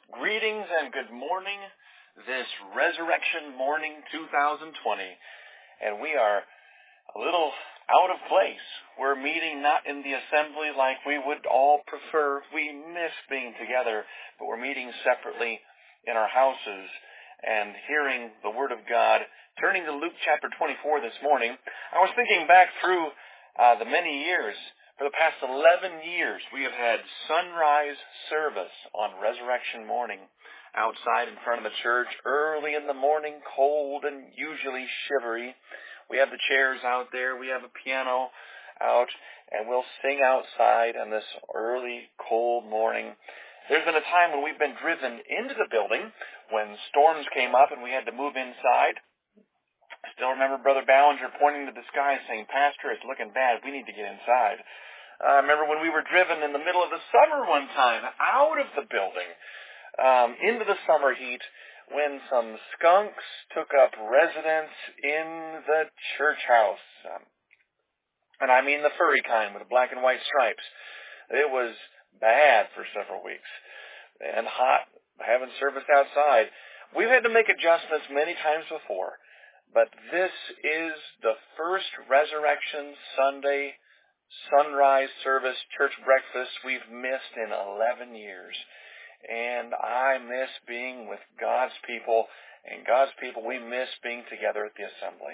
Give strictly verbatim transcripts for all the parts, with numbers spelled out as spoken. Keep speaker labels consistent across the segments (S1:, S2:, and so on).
S1: Greetings and good morning this Resurrection Morning two thousand twenty. And we are a little out of place. We're meeting not in the assembly like we would all prefer. We miss being together, but we're meeting separately in our houses and hearing the Word of God. Turning to Luke chapter twenty-four this morning, I was thinking back through uh, the many years. For the past eleven years, we have had sunrise service on Resurrection morning outside in front of the church, early in the morning, cold and usually shivery. We have the chairs out there, we have a piano out, and we'll sing outside on this early, cold morning. There's been a time when we've been driven into the building when storms came up and we had to move inside. I still remember Brother Ballinger pointing to the sky saying, "Pastor, it's looking bad. We need to get inside." I uh, remember when we were driven in the middle of the summer one time out of the building um, into the summer heat when some skunks took up residence in the church house. Um, and I mean the furry kind with the black and white stripes. It was bad for several weeks and hot, having service outside. We've had to make adjustments many times before. But this is the first Resurrection Sunday sunrise service church breakfast we've missed in eleven years. And I miss being with God's people. And God's people, we miss being together at the assembly.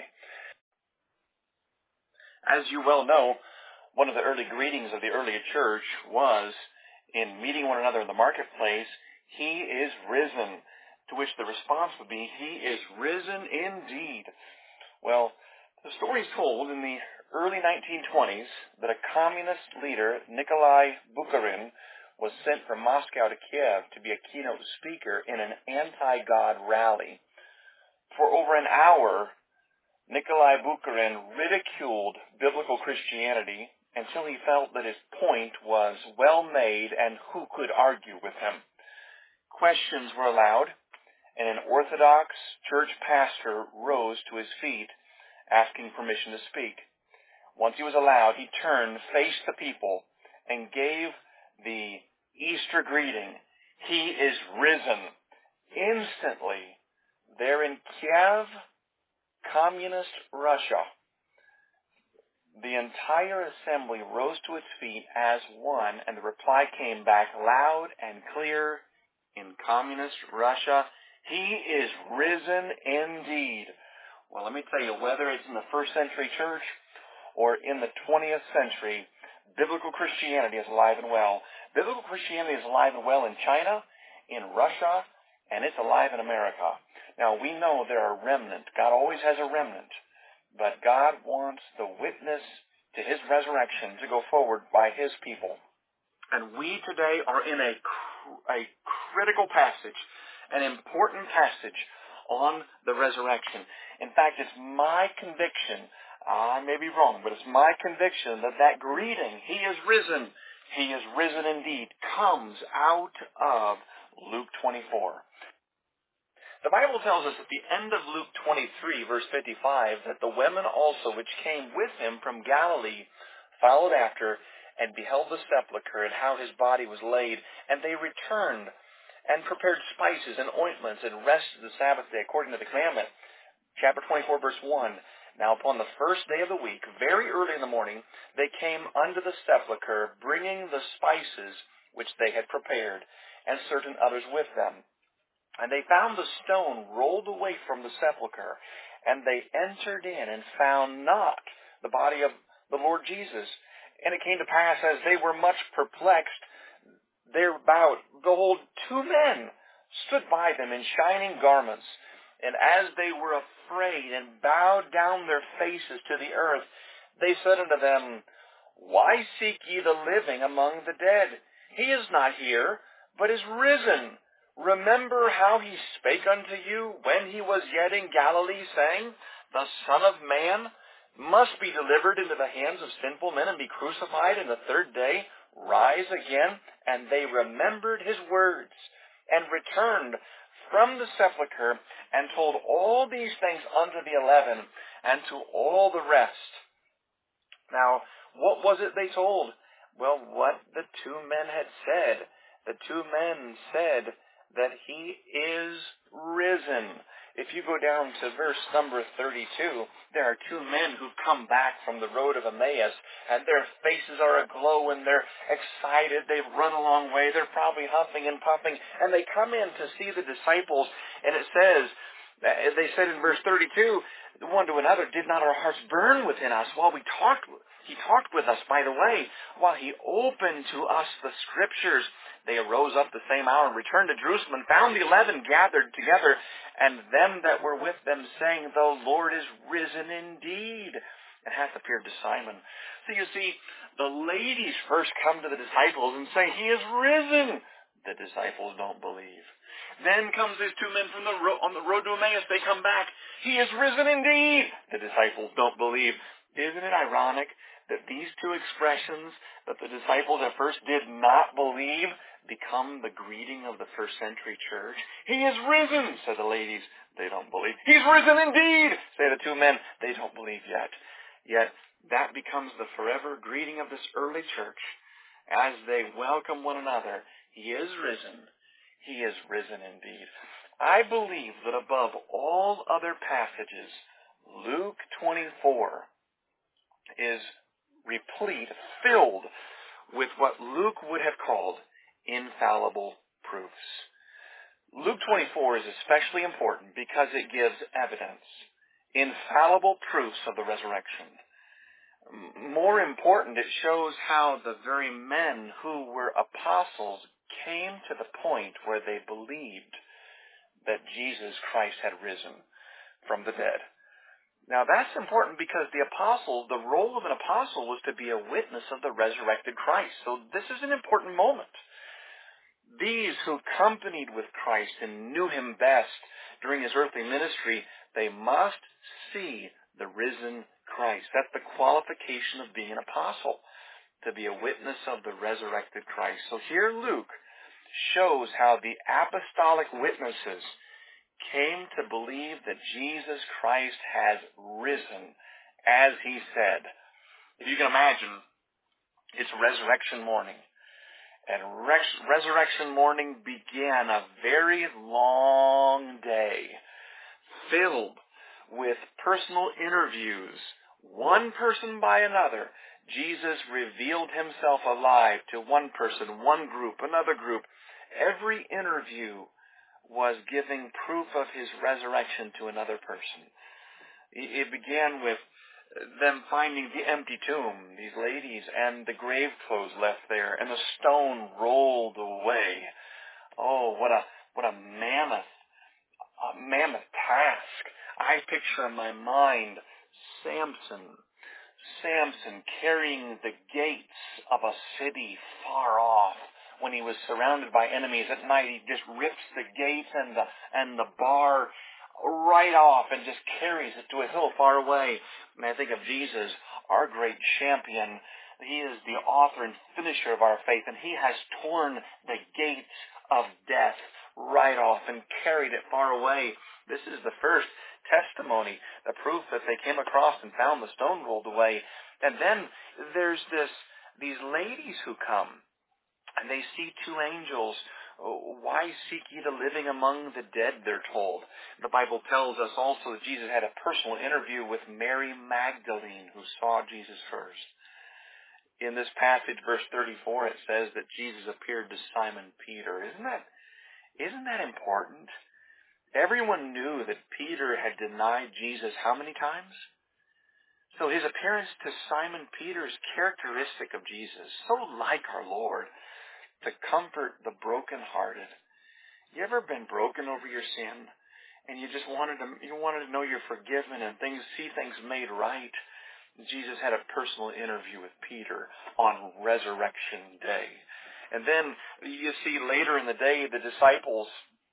S1: As you well know, one of the early greetings of the early church was, in meeting one another in the marketplace, "He is risen." To which the response would be, "He is risen indeed." Well, the story is told in the early nineteen twenties that a communist leader, Nikolai Bukharin, was sent from Moscow to Kiev to be a keynote speaker in an anti-God rally. For over an hour, Nikolai Bukharin ridiculed biblical Christianity until he felt that his point was well made and who could argue with him. Questions were allowed, and an Orthodox church pastor rose to his feet, asking permission to speak. Once he was allowed, he turned, faced the people, and gave the Easter greeting, "He is risen." Instantly, there in Kiev, communist Russia, the entire assembly rose to its feet as one, and the reply came back loud and clear in communist Russia, "He is risen indeed." Well, let me tell you, whether it's in the first century church or in the twentieth century, biblical Christianity is alive and well. Biblical Christianity is alive and well in China, in Russia, and it's alive in America. Now, we know there are remnant. God always has a remnant. But God wants the witness to His resurrection to go forward by His people. And we today are in a, a critical passage, an important passage on the resurrection. In fact, it's my conviction, I may be wrong, but it's my conviction that that greeting, "He is risen, He is risen indeed," comes out of Luke twenty-four. The Bible tells us at the end of Luke twenty-three, verse fifty-five, that the women also which came with him from Galilee followed after and beheld the sepulchre and how his body was laid, and they returned and prepared spices and ointments and rested the Sabbath day according to the commandment. Chapter twenty-four, verse one. Now upon the first day of the week, very early in the morning, they came unto the sepulchre, bringing the spices which they had prepared, and certain others with them. And they found the stone rolled away from the sepulchre, and they entered in and found not the body of the Lord Jesus. And it came to pass, as they were much perplexed thereabout, behold, two men stood by them in shining garments. And as they were afraid and bowed down their faces to the earth, they said unto them, "Why seek ye the living among the dead? He is not here, but is risen. Remember how he spake unto you when he was yet in Galilee, saying, The Son of Man must be delivered into the hands of sinful men and be crucified, and the third day rise again." And they remembered his words, and returned from the sepulchre, and told all these things unto the eleven, and to all the rest. Now, what was it they told? Well, what the two men had said. The two men said that he is risen. If you go down to verse number thirty-two, there are two men who've come back from the road of Emmaus, and their faces are aglow, and they're excited. They've run a long way. They're probably huffing and puffing, and they come in to see the disciples, and it says, they said in verse thirty-two, one to another, did not our hearts burn within us while we talked? He talked with us by the way, while he opened to us the Scriptures. They arose up the same hour and returned to Jerusalem and found the eleven gathered together, and them that were with them, saying, the Lord is risen indeed, and hath appeared to Simon. So you see, the ladies first come to the disciples and say, he is risen. The disciples don't believe. Then comes these two men from the ro- on the road to Emmaus. They come back. He is risen indeed. The disciples don't believe. Isn't it ironic that these two expressions that the disciples at first did not believe become the greeting of the first century church? He is risen, say the ladies. They don't believe. He's risen indeed, say the two men. They don't believe yet. Yet that becomes the forever greeting of this early church as they welcome one another. He is risen. He is risen indeed. I believe that above all other passages, Luke twenty-four is replete, filled with what Luke would have called infallible proofs. Luke twenty-four is especially important because it gives evidence, infallible proofs of the resurrection. More important, it shows how the very men who were apostles came to the point where they believed that Jesus Christ had risen from the dead. Now that's important because the apostle, the role of an apostle was to be a witness of the resurrected Christ. So this is an important moment. These who accompanied with Christ and knew him best during his earthly ministry, they must see the risen Christ. That's the qualification of being an apostle, to be a witness of the resurrected Christ. So here Luke shows how the apostolic witnesses came to believe that Jesus Christ has risen, as he said. If you can imagine, it's resurrection morning. And res- resurrection morning began a very long day filled with personal interviews, one person by another. Jesus revealed himself alive to one person, one group, another group. Every interview was giving proof of his resurrection to another person. It began with them finding the empty tomb, these ladies, and the grave clothes left there, and the stone rolled away. Oh, what a what a mammoth, a mammoth task. I picture in my mind Samson, Samson carrying the gates of a city far off. When he was surrounded by enemies at night, he just rips the gates and the and the bar right off and just carries it to a hill far away. And I think of Jesus, our great champion. He is the author and finisher of our faith, and he has torn the gates of death right off and carried it far away. This is the first testimony, the proof that they came across and found the stone rolled away. And then there's this these ladies who come, and they see two angels. Why seek ye the living among the dead, they're told. The Bible tells us also that Jesus had a personal interview with Mary Magdalene, who saw Jesus first. In this passage, verse thirty-four, it says that Jesus appeared to Simon Peter. Isn't that, isn't that important? Everyone knew that Peter had denied Jesus how many times? So his appearance to Simon Peter is characteristic of Jesus, so like our Lord, to comfort the brokenhearted. You ever been broken over your sin, and you just wanted to you wanted to know you're forgiven and things see things made right? Jesus had a personal interview with Peter on Resurrection Day. And then you see later in the day the disciples,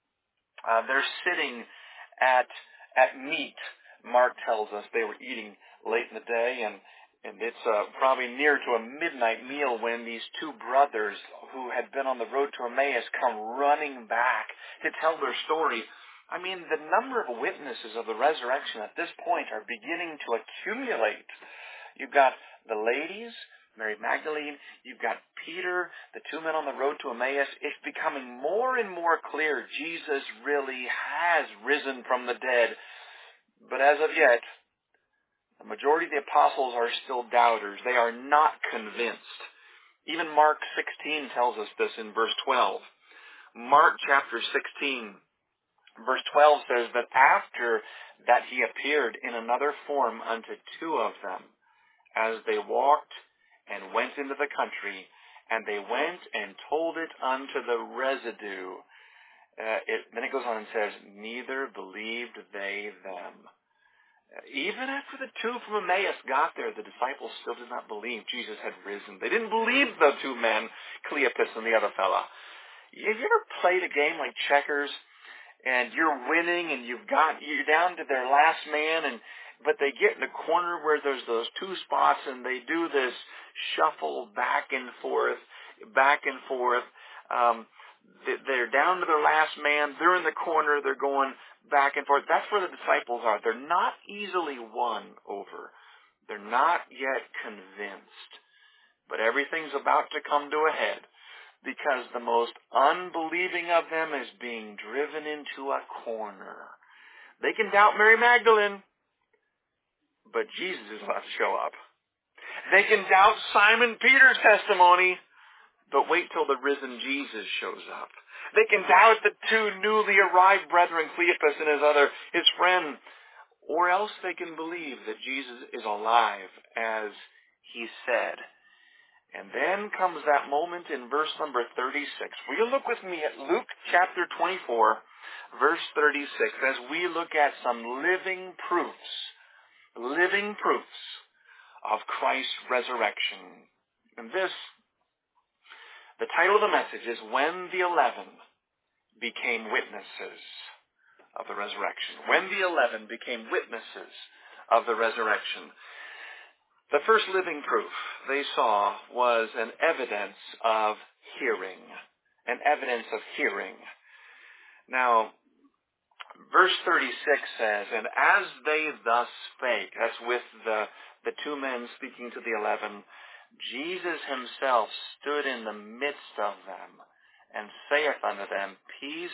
S1: uh, they're sitting at at meat. Mark tells us they were eating late in the day, and And it's uh, probably near to a midnight meal when these two brothers who had been on the road to Emmaus come running back to tell their story. I mean, the number of witnesses of the resurrection at this point are beginning to accumulate. You've got the ladies, Mary Magdalene, you've got Peter, the two men on the road to Emmaus. It's becoming more and more clear Jesus really has risen from the dead. But as of yet, the majority of the apostles are still doubters. They are not convinced. Even Mark sixteen tells us this in verse twelve. Mark chapter sixteen, verse twelve says that after that he appeared in another form unto two of them, as they walked and went into the country, and they went and told it unto the residue. Uh, it, then it goes on and says, neither believed they them. Uh, even after the two from Emmaus got there, the disciples still did not believe Jesus had risen. They didn't believe the two men, Cleopas and the other fella. Have you ever played a game like checkers, and you're winning, and you've got, you're down to their last man, and but they get in the corner where there's those two spots, and they do this shuffle back and forth, back and forth. Um, they're down to their last man. They're in the corner. They're going back and forth. That's where the disciples are. They're not easily won over. They're not yet convinced. But everything's about to come to a head, because the most unbelieving of them is being driven into a corner. They can doubt Mary Magdalene, but Jesus is about to show up. They can doubt Simon Peter's testimony, but wait till the risen Jesus shows up. They can doubt the two newly arrived brethren, Cleopas and his other, his friend, or else they can believe that Jesus is alive as he said. And then comes that moment in verse number thirty-six. Will you look with me at Luke chapter twenty-four, verse thirty-six, as we look at some living proofs, living proofs of Christ's resurrection. And this, the title of the message is When the Eleven Became Witnesses of the Resurrection. When the Eleven Became Witnesses of the Resurrection. The first living proof they saw was an evidence of hearing. An evidence of hearing. Now, verse thirty-six says, and as they thus spake, that's with the, the two men speaking to the eleven, Jesus himself stood in the midst of them and saith unto them, peace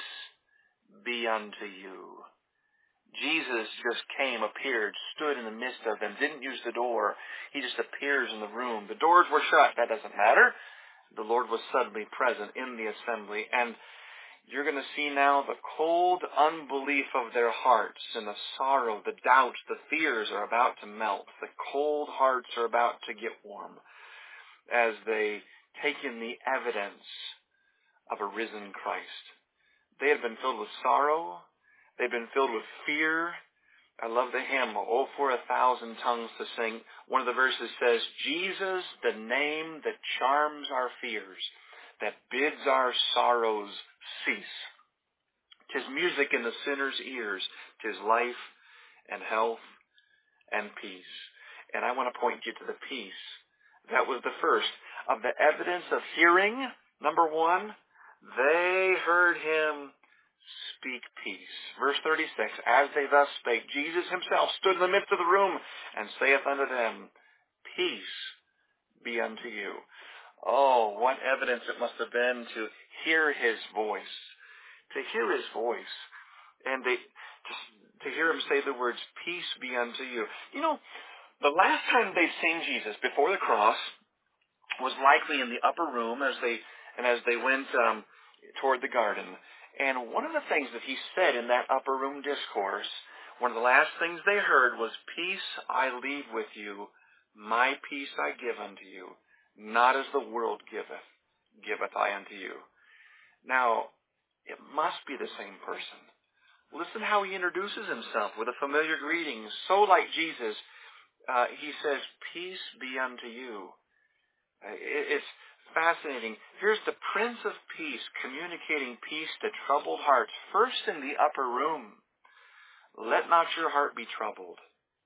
S1: be unto you. Jesus just came, appeared, stood in the midst of them, didn't use the door. He just appears in the room. The doors were shut. That doesn't matter. The Lord was suddenly present in the assembly. And you're going to see now the cold unbelief of their hearts and the sorrow, the doubts, the fears are about to melt. The cold hearts are about to get warm as they take in the evidence of a risen Christ. They had been filled with sorrow. They've been filled with fear. I love the hymn, Oh, for a thousand tongues to sing. One of the verses says, Jesus, the name that charms our fears, that bids our sorrows cease. 'Tis music in the sinner's ears. 'Tis life and health and peace. And I want to point you to the peace. That was the first of the evidence of hearing. Number one, they heard him speak peace. Verse thirty-six, as they thus spake, Jesus himself stood in the midst of the room and saith unto them, peace be unto you. Oh, what evidence it must have been to hear his voice. To hear his voice. And they, to, to hear him say the words, peace be unto you. You know, the last time they'd seen Jesus before the cross was likely in the upper room as they, and as they went um, toward the garden. And one of the things that he said in that upper room discourse, one of the last things they heard was, peace I leave with you, my peace I give unto you, not as the world giveth, giveth I unto you. Now, it must be the same person. Listen how he introduces himself with a familiar greeting. So like Jesus, uh, he says, peace be unto you. Uh, it, it's fascinating. Here's the Prince of Peace communicating peace to troubled hearts, first in the upper room. Let not your heart be troubled.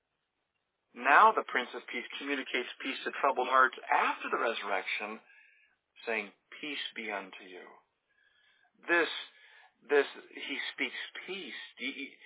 S1: Now the Prince of Peace communicates peace to troubled hearts after the resurrection, saying, peace be unto you. This, this, he speaks peace.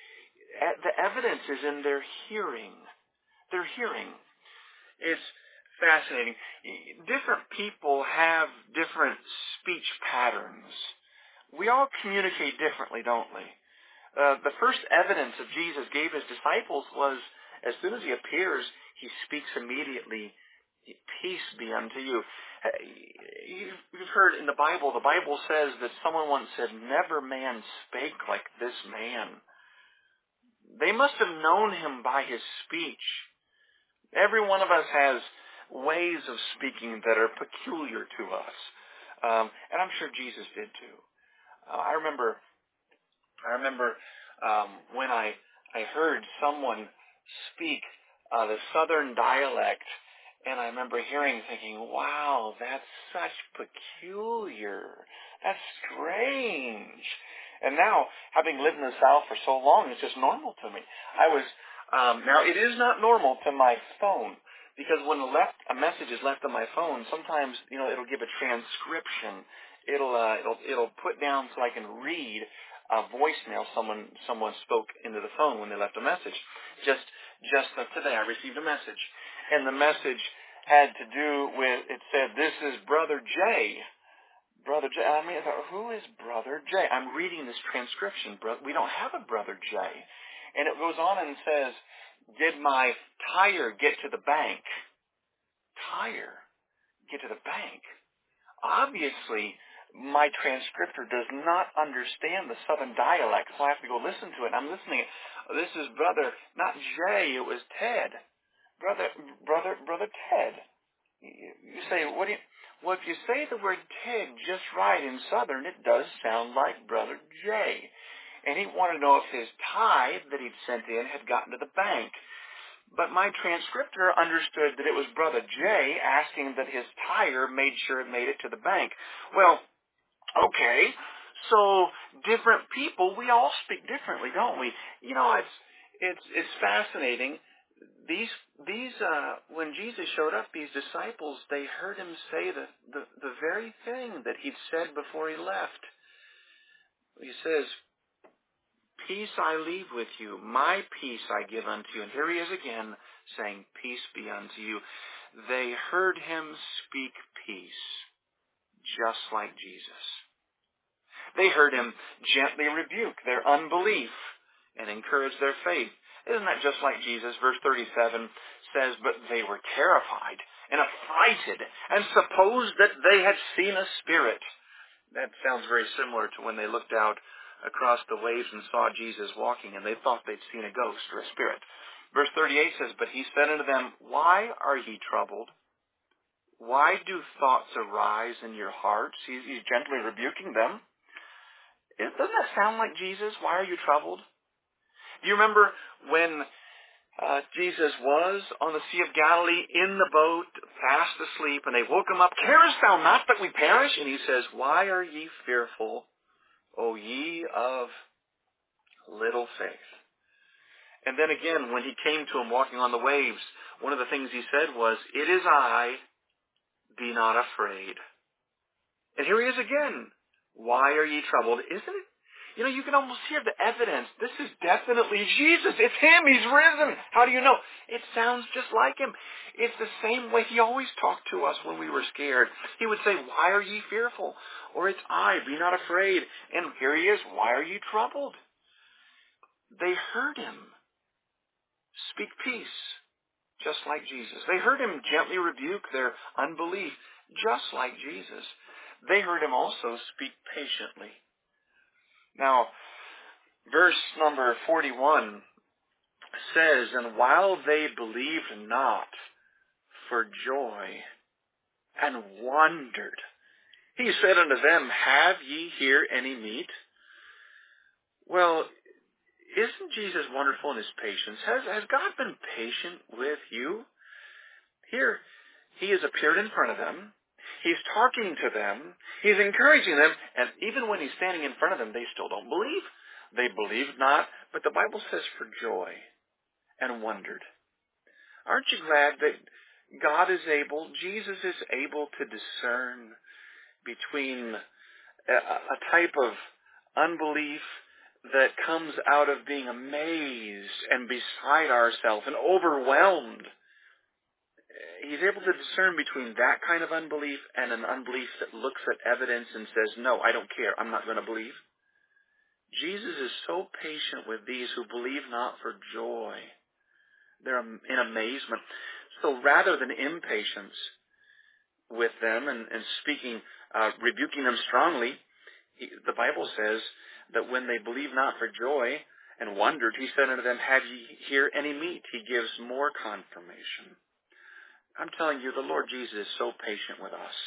S1: The evidence is in their hearing. Their hearing. It's fascinating. Different people have different speech patterns. We all communicate differently, don't we? Uh, the first evidence that Jesus gave his disciples was, as soon as he appears, he speaks immediately, peace be unto you. You've heard in the Bible, the Bible says that someone once said, never man spake like this man. They must have known him by his speech. Every one of us has ways of speaking that are peculiar to us. Um, and I'm sure Jesus did too. Uh, I remember I remember um, when I, I heard someone speak uh, the Southern dialect, and I remember hearing, thinking, wow, that's such peculiar. That's strange. And now, having lived in the South for so long, it's just normal to me. I was, um, now it is not normal to my phone, because when a, left, a message is left on my phone, sometimes, you know, it'll give a transcription. It'll, uh, it'll, it'll put down so I can read a voicemail someone, someone spoke into the phone when they left a message. Just, just today I received a message, and the message had to do with, it said, this is Brother Jay. Brother Jay. I mean, I thought, who is Brother Jay? I'm reading this transcription. We don't have a Brother Jay. And it goes on and says, did my tire get to the bank? Tire? Get to the bank? Obviously, my transcriptor does not understand the Southern dialect, so I have to go listen to it. I'm listening. This is Brother, not Jay, it was Ted. Brother, Brother, Brother Ted. You say, what do you, well, if you say the word Ted just right in Southern, it does sound like Brother Jay. And he wanted to know if his tithe that he'd sent in had gotten to the bank. But my transcriptor understood that it was Brother Jay asking that his tire made sure it made it to the bank. Well, okay, so different people, we all speak differently, don't we? You know, it's it's it's fascinating. These these uh, when Jesus showed up, these disciples, they heard him say the, the the very thing that he'd said before he left. He says, "Peace I leave with you; my peace I give unto you." And here he is again saying, "Peace be unto you." They heard him speak peace, just like Jesus. They heard him gently rebuke their unbelief and encourage their faith. Isn't that just like Jesus? Verse thirty-seven says, but they were terrified and affrighted and supposed that they had seen a spirit. That sounds very similar to when they looked out across the waves and saw Jesus walking, and they thought they'd seen a ghost or a spirit. Verse thirty-eight says, but he said unto them, why are ye troubled? Why do thoughts arise in your hearts? He's, he's gently rebuking them. It, doesn't that sound like Jesus? Why are you troubled? Do you remember when uh, Jesus was on the Sea of Galilee in the boat, fast asleep, and they woke him up, carest thou not that we perish? And he says, why are ye fearful, O ye of little faith? And then again, when he came to him walking on the waves, one of the things he said was, it is I, be not afraid. And here he is again. Why are ye troubled? Isn't it? You know, you can almost hear the evidence. This is definitely Jesus. It's him. He's risen. How do you know? It sounds just like him. It's the same way he always talked to us when we were scared. He would say, why are ye fearful? Or it's I, be not afraid. And here he is. Why are ye troubled? They heard him speak peace, just like Jesus. They heard him gently rebuke their unbelief, just like Jesus. They heard him also speak patiently. Now, verse number forty-one says, and while they believed not for joy and wondered, he said unto them, have ye here any meat? Well, isn't Jesus wonderful in his patience? Has, has God been patient with you? Here, he has appeared in front of them. He's talking to them. He's encouraging them. And even when he's standing in front of them, they still don't believe. They believed not. But the Bible says for joy and wondered. Aren't you glad that God is able, Jesus is able to discern between a, a type of unbelief that comes out of being amazed and beside ourselves and overwhelmed.
S2: he's able to discern between that kind of unbelief and an unbelief that looks at evidence and says, no, I don't care, I'm not going to believe. Jesus is so patient with these who believe not for joy. They're in amazement. So rather than impatience with them and, and speaking, uh, rebuking them strongly, he, the Bible says that when they believed not for joy and wondered, he said unto them, have ye here any meat? He gives more confirmation. I'm telling you, the Lord Jesus is so patient with us.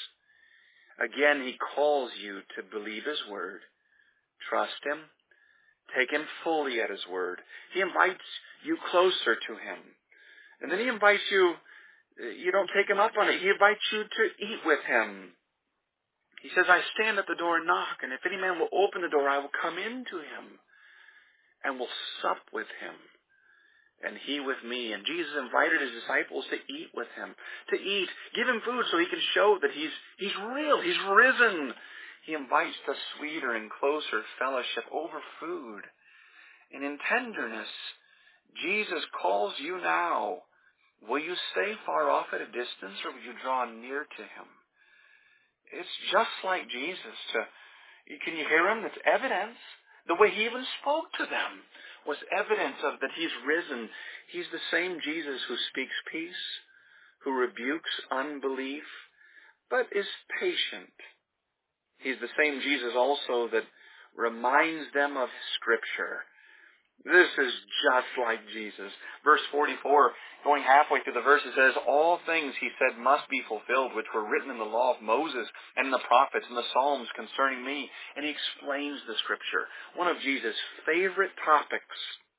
S2: Again, he calls you to believe his word, trust him, take him fully at his word. He invites you closer to him. And then he invites you, you don't take him up on it, he invites you to eat with him. He says, I stand at the door and knock, and if any man will open the door, I will come into him and will sup with him, and he with me. And Jesus invited his disciples to eat with him, to eat, give him food so he can show that he's, he's real, he's risen. He invites the sweeter and closer fellowship over food. And in tenderness, Jesus calls you now. Will you stay far off at a distance, or will you draw near to him? It's just like Jesus. To, can you hear him? That's evidence. The way he even spoke to them was evidence of that he's risen. He's the same Jesus who speaks peace, who rebukes unbelief, but is patient. He's the same Jesus also that reminds them of Scripture. This is just like Jesus. Verse forty-four, going halfway through the verse, it says, all things, he said, must be fulfilled, which were written in the law of Moses and in the prophets and the Psalms concerning me. And he explains the Scripture. One of Jesus' favorite topics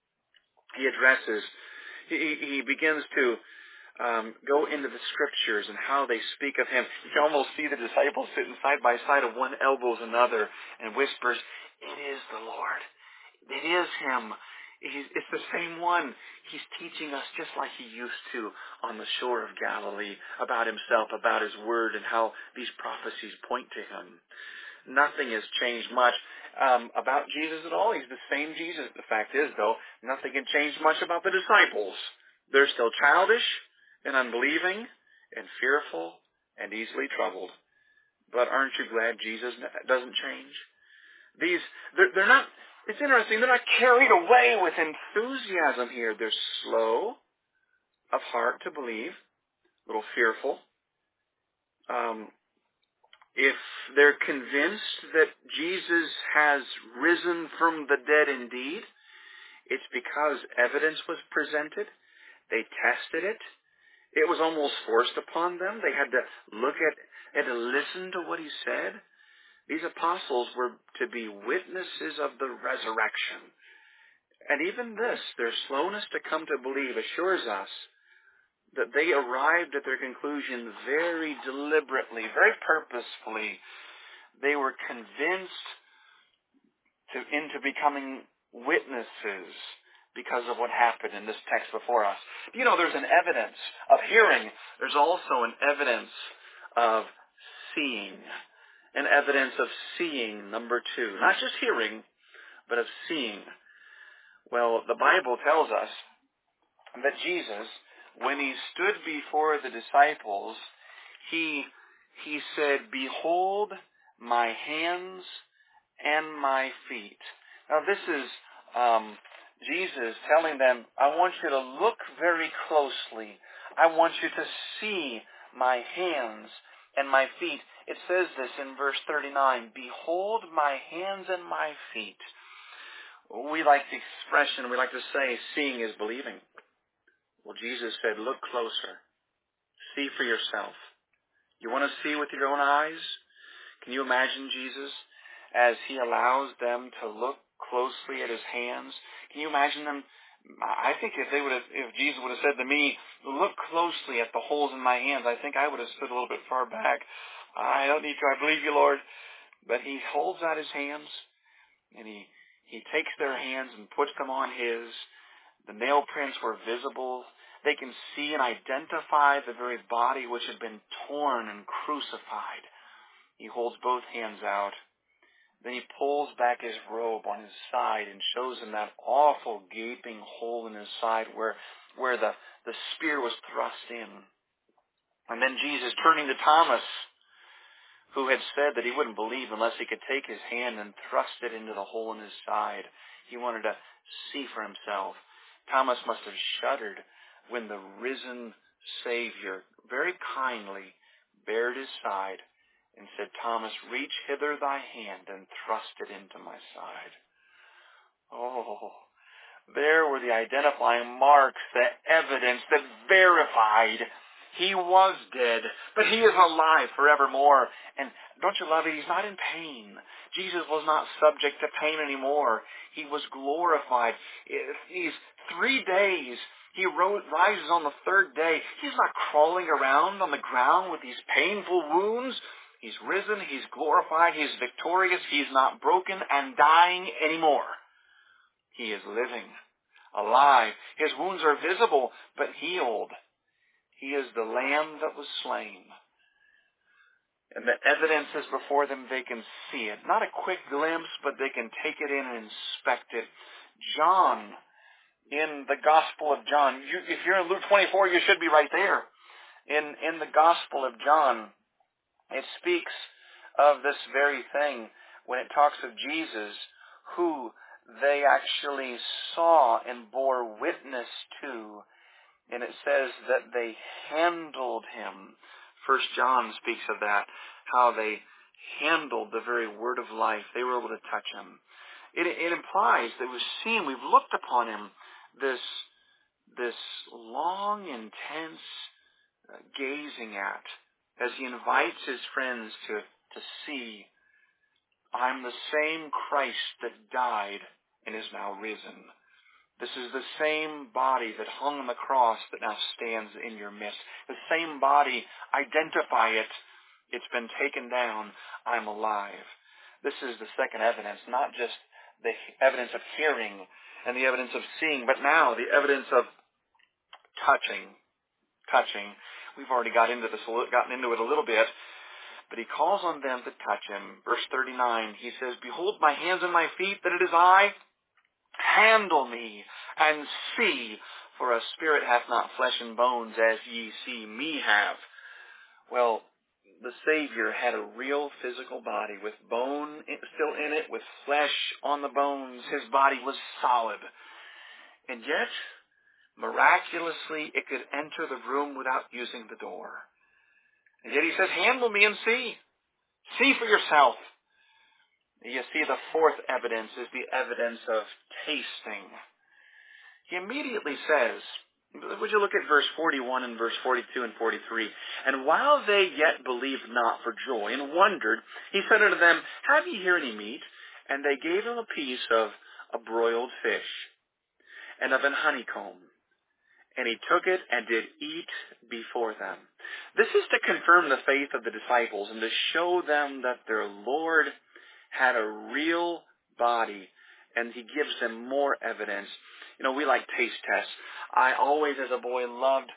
S2: he addresses. He, he begins to um, go into the Scriptures and how they speak of him. You can almost see the disciples sitting side by side, of one elbows another, and whispers, it is the Lord. It is him. He's, it's the same one. He's teaching us just like he used to on the shore of Galilee about himself, about his word, and how these prophecies point to him. Nothing has changed much um, about Jesus at all. He's the same Jesus. The fact is, though, nothing can change much about the disciples. They're still childish and unbelieving and fearful and easily troubled. But aren't you glad Jesus doesn't change? These, they're, they're not... It's interesting, they're not carried away with enthusiasm here. They're slow of heart to believe, a little fearful. Um, if they're convinced that Jesus has risen from the dead indeed, it's because evidence was presented. They tested it. It was almost forced upon them. They had to look at, had to listen to what he said. These apostles were to be witnesses of the resurrection. And even this, their slowness to come to believe, assures us that they arrived at their conclusion very deliberately, very purposefully. They were convinced to, into becoming witnesses because of what happened in this text before us. You know, there's an evidence of hearing. There's also an evidence of seeing. An evidence of seeing, number two. Not just hearing, but of seeing. Well, the Bible tells us that Jesus, when he stood before the disciples, he, he said, behold my hands and my feet. Now this is um, Jesus telling them, I want you to look very closely. I want you to see my hands and my feet. It says this in verse thirty-nine, behold my hands and my feet. We like the expression, we like to say, seeing is believing. Well, Jesus said, look closer. See for yourself. You want to see with your own eyes? Can you imagine Jesus as he allows them to look closely at his hands? Can you imagine them? I think if they would have, if Jesus would have said to me, look closely at the holes in my hands, I think I would have stood a little bit far back. I don't need to, I believe you, Lord. But he holds out his hands, and he, he takes their hands and puts them on his. The nail prints were visible. They can see and identify the very body which had been torn and crucified. He holds both hands out. Then he pulls back his robe on his side and shows him that awful gaping hole in his side where, where the, the spear was thrust in. And then Jesus, turning to Thomas, who had said that he wouldn't believe unless he could take his hand and thrust it into the hole in his side. He wanted to see for himself. Thomas must have shuddered when the risen Savior very kindly bared his side and said, Thomas, reach hither thy hand and thrust it into my side. Oh, there were the identifying marks, the evidence that verified he was dead, but he is alive forevermore. And don't you love it? He's not in pain. Jesus was not subject to pain anymore. He was glorified. These three days, he rose, rises on the third day. He's not crawling around on the ground with these painful wounds. He's risen. He's glorified. He's victorious. He's not broken and dying anymore. He is living, alive. His wounds are visible, but healed. He is the Lamb that was slain. And the evidence is before them. They can see it. Not a quick glimpse, but they can take it in and inspect it. John, in the Gospel of John, you, if you're in Luke twenty-four, you should be right there. In, in the Gospel of John, it speaks of this very thing when it talks of Jesus, who they actually saw and bore witness to. And it says that they handled him. First John speaks of that, how they handled the very word of life. They were able to touch him. It, it implies that we've seen, we've looked upon him, this, this long, intense uh, gazing at, as he invites his friends to, to see, I'm the same Christ that died and is now risen. This is the same body that hung on the cross that now stands in your midst. The same body, identify it. It's been taken down. I'm alive. This is the second evidence, not just the evidence of hearing and the evidence of seeing, but now the evidence of touching. Touching. We've already got into this, gotten into it a little bit, but he calls on them to touch him. Verse thirty-nine, he says, Behold my hands and my feet, that it is I. Handle me and see, for a spirit hath not flesh and bones as ye see me have. Well, the Savior had a real physical body with bone still in it, with flesh on the bones. His body was solid. And yet, miraculously, it could enter the room without using the door. And yet he says, handle me and see. See for yourself. You see, the fourth evidence is the evidence of tasting. He immediately says, would you look at verse forty-one and verse forty-two and forty-three? And while they yet believed not for joy and wondered, he said unto them, Have ye here any meat? And they gave him a piece of a broiled fish and of an honeycomb. And he took it and did eat before them. This is to confirm the faith of the disciples and to show them that their Lord had a real body, and he gives them more evidence. You know, we like taste tests. I always, as a boy, loved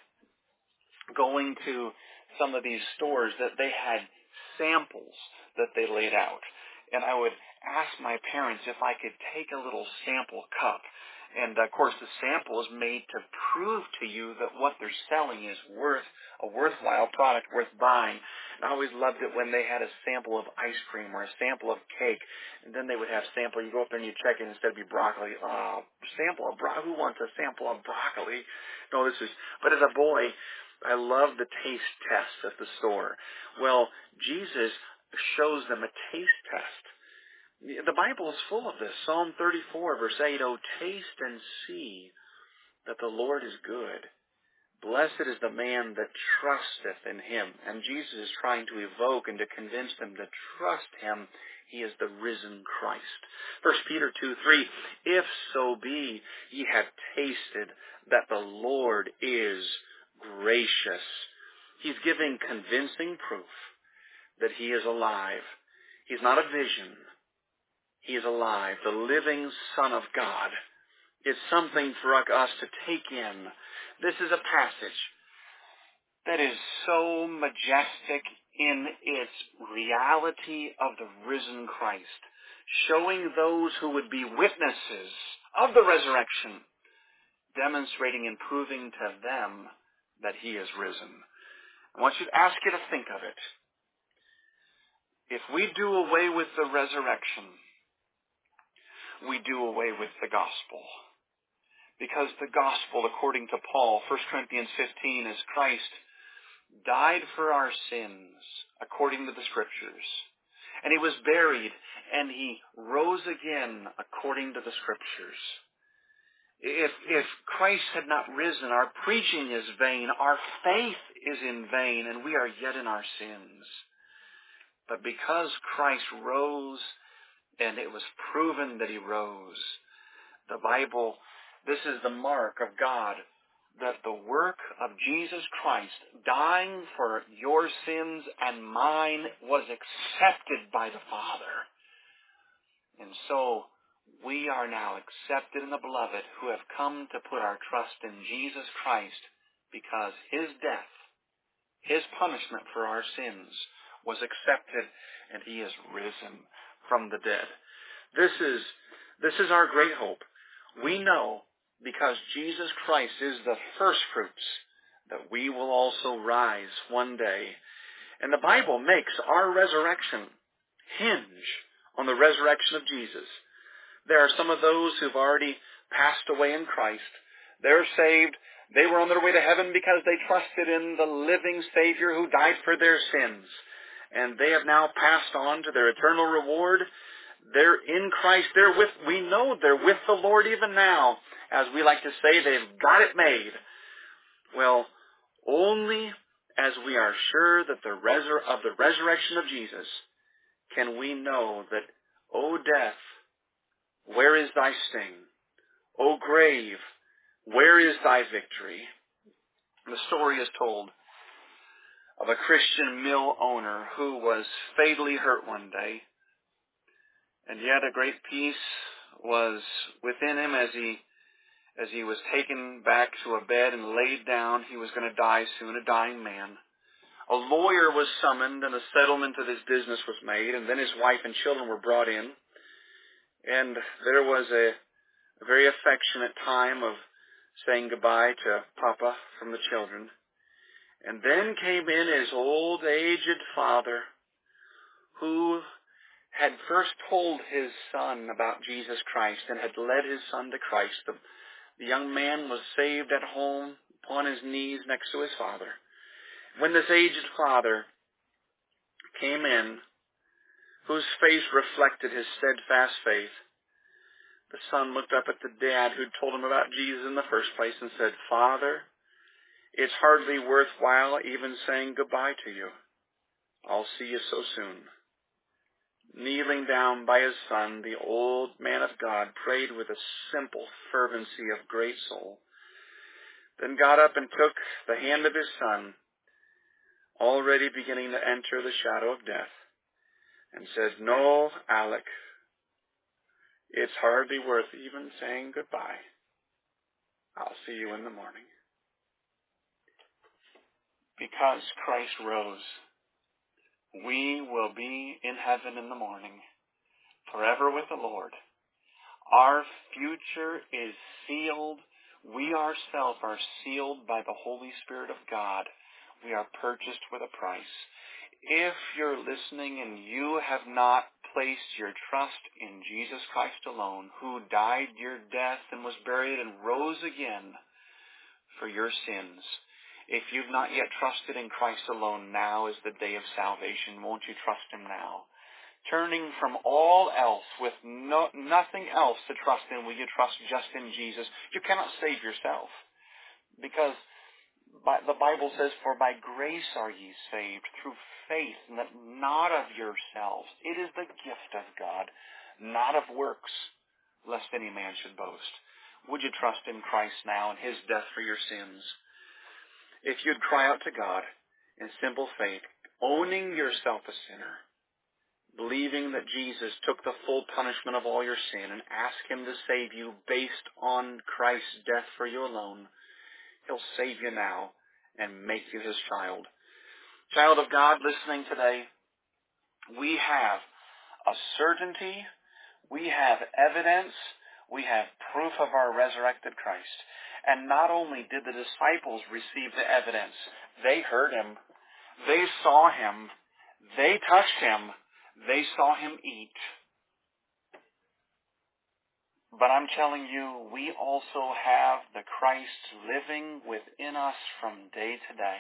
S2: going to some of these stores that they had samples that they laid out. And I would ask my parents if I could take a little sample cup. And, of course, the sample is made to prove to you that what they're selling is worth a worthwhile product worth buying. And I always loved it when they had a sample of ice cream or a sample of cake. And then they would have sample. You go up there and you check it, instead of be broccoli. Oh, sample of broccoli. Who wants a sample of broccoli? No, this is... But as a boy, I loved the taste tests at the store. Well, Jesus shows them a taste test. The Bible is full of this. Psalm thirty-four, verse eight, Oh, taste and see that the Lord is good. Blessed is the man that trusteth in him. And Jesus is trying to evoke and to convince them to trust him. He is the risen Christ. First Peter two, three, If so be ye have tasted that the Lord is gracious. He's giving convincing proof that he is alive. He's not a vision. He is alive. The living Son of God is something for us to take in. This is a passage that is so majestic in its reality of the risen Christ, showing those who would be witnesses of the resurrection, demonstrating and proving to them that he is risen. I want you to ask you to think of it. If we do away with the resurrection, we do away with the gospel. Because the gospel, according to Paul, First Corinthians fifteen, is Christ died for our sins, according to the Scriptures. And He was buried, and He rose again, according to the Scriptures. If, if Christ had not risen, our preaching is vain, our faith is in vain, and we are yet in our sins. But because Christ rose, and it was proven that He rose, the Bible, this is the mark of God, that the work of Jesus Christ dying for your sins and mine was accepted by the Father. And so we are now accepted in the Beloved who have come to put our trust in Jesus Christ because His death, His punishment for our sins was accepted and He is risen from the dead. This is, this is our great hope. We know because Jesus Christ is the first fruits that we will also rise one day. And the Bible makes our resurrection hinge on the resurrection of Jesus. There are some of those who've already passed away in Christ. They're saved. They were on their way to heaven because they trusted in the living Savior who died for their sins. And they have now passed on to their eternal reward. They're in Christ. They're with, we know they're with the Lord even now. As we like to say, they've got it made. Well, only as we are sure that the resur- of the resurrection of Jesus can we know that, O death, where is thy sting? O grave, where is thy victory? The story is told of a Christian mill owner who was fatally hurt one day. And yet a great peace was within him as he as he was taken back to a bed and laid down. He was going to die soon, a dying man. A lawyer was summoned and a settlement of his business was made, and then his wife and children were brought in. And there was a, a very affectionate time of saying goodbye to Papa from the children. And then came in his old aged father, who had first told his son about Jesus Christ and had led his son to Christ. The, the young man was saved at home upon his knees next to his father. When this aged father came in, whose face reflected his steadfast faith, the son looked up at the dad who'd told him about Jesus in the first place and said, "Father, it's hardly worthwhile even saying goodbye to you. I'll see you so soon." Kneeling down by his son, the old man of God prayed with a simple fervency of great soul, then got up and took the hand of his son, already beginning to enter the shadow of death, and said, "No, Alec, it's hardly worth even saying goodbye. I'll see you in the morning." Because Christ rose, we will be in heaven in the morning, forever with the Lord. Our future is sealed. We ourselves are sealed by the Holy Spirit of God. We are purchased with a price. If you're listening and you have not placed your trust in Jesus Christ alone, who died your death and was buried and rose again for your sins, if you've not yet trusted in Christ alone, now is the day of salvation. Won't you trust Him now? Turning from all else, with no, nothing else to trust in, will you trust just in Jesus? You cannot save yourself. Because by, the Bible says, "For by grace are ye saved, through faith, and that not of yourselves. It is the gift of God, not of works, lest any man should boast." Would you trust in Christ now and His death for your sins? If you'd cry out to God in simple faith, owning yourself a sinner, believing that Jesus took the full punishment of all your sin, and ask Him to save you based on Christ's death for you alone, He'll save you now and make you His child. Child of God listening today, we have a certainty, we have evidence, we have proof of our resurrected Christ. And not only did the disciples receive the evidence, they heard Him. They saw him. They touched him. They saw him eat. But I'm telling you, we also have the Christ living within us from day to day.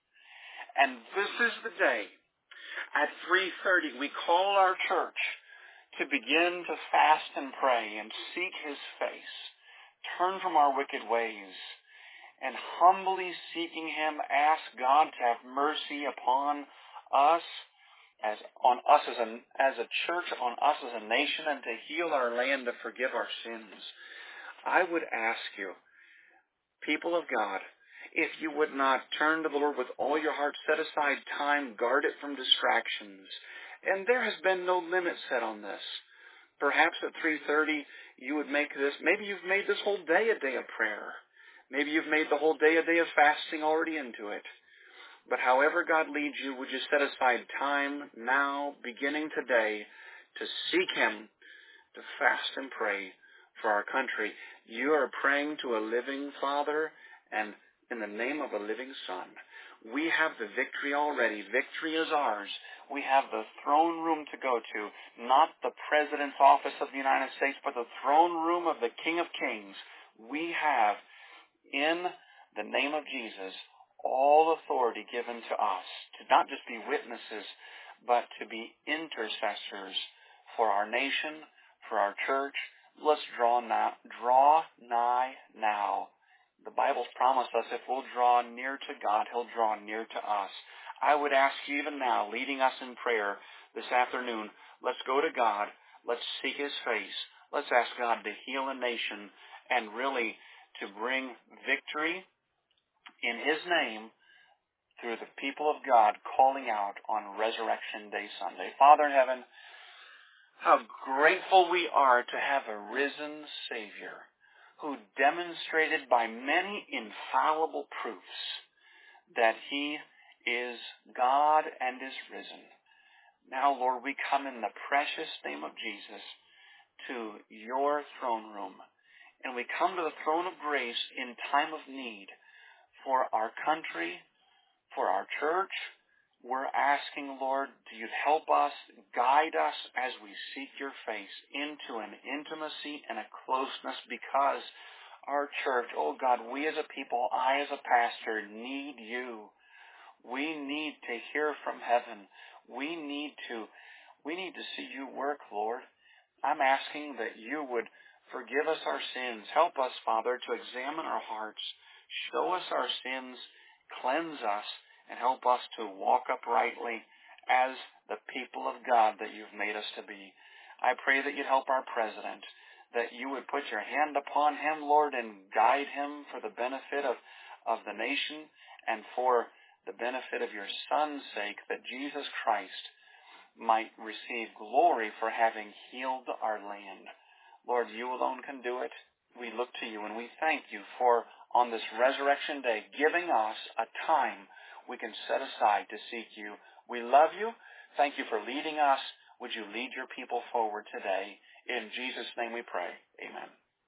S2: And this is the day, at three thirty, we call our church to begin to fast and pray and seek his face, turn from our wicked ways, and humbly seeking him, ask God to have mercy upon us, as on us as a, as a church, on us as a nation, and to heal our land, to forgive our sins. I would ask you, people of God, if you would not turn to the Lord with all your heart, set aside time, guard it from distractions. And there has been no limit set on this. Perhaps at three thirty you would make this, maybe you've made this whole day a day of prayer. Maybe you've made the whole day a day of fasting already into it. But however God leads you, would you set aside time now, beginning today, to seek him, to fast and pray for our country. You are praying to a living Father and in the name of a living Son. We have the victory already. Victory is ours. We have the throne room to go to, not the President's office of the United States, but the throne room of the King of Kings. We have, in the name of Jesus, all authority given to us to not just be witnesses, but to be intercessors for our nation, for our church. Let's draw now, draw nigh now. The Bible's promised us if we'll draw near to God, he'll draw near to us. I would ask you even now, leading us in prayer this afternoon, let's go to God, let's seek his face, let's ask God to heal a nation and really to bring victory in his name through the people of God calling out on Resurrection Day Sunday. Father in heaven, how grateful we are to have a risen Savior who demonstrated by many infallible proofs that he is God and is risen. Now, Lord, we come in the precious name of Jesus to your throne room, and we come to the throne of grace in time of need for our country, for our church. We're asking, Lord, do you help us, guide us as we seek your face into an intimacy and a closeness, because our church, oh God, we as a people, I as a pastor, need you. We need to hear from heaven. We need to, we need to see you work, Lord. I'm asking that you would forgive us our sins. Help us, Father, to examine our hearts. Show us our sins, cleanse us, and help us to walk uprightly as the people of God that you've made us to be. I pray that you'd help our president, that you would put your hand upon him, Lord, and guide him for the benefit of, of the nation and for the benefit of your Son's sake, that Jesus Christ might receive glory for having healed our land. Lord, you alone can do it. We look to you and we thank you for, on this resurrection day, giving us a time we can set aside to seek you. We love you. Thank you for leading us. Would you lead your people forward today? In Jesus' name we pray. Amen.